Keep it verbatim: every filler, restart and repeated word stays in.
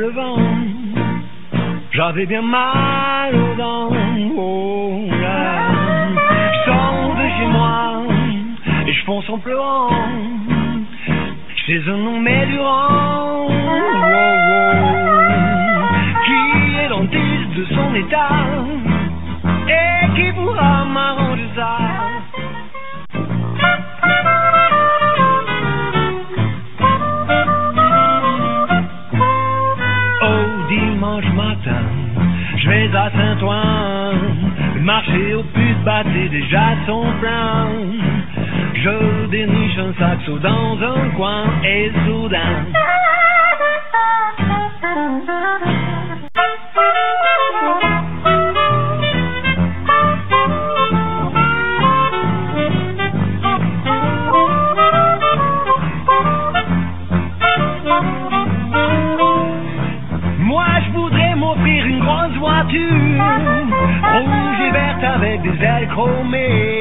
levant, j'avais bien mal aux dents. Oh là, je sors de chez moi et je fonce en pleurant chez un nommé Durand, oh, oh, qui est dentiste de son état et qui pourra m'arranger ça. Oh, dimanche matin, je vais à Saint-Ouen, le marché au putes battait déjà son plein. Je déniche un saxo dans un coin et soudain moi je voudrais m'offrir une grosse voiture rouge et verte avec des ailes chromées.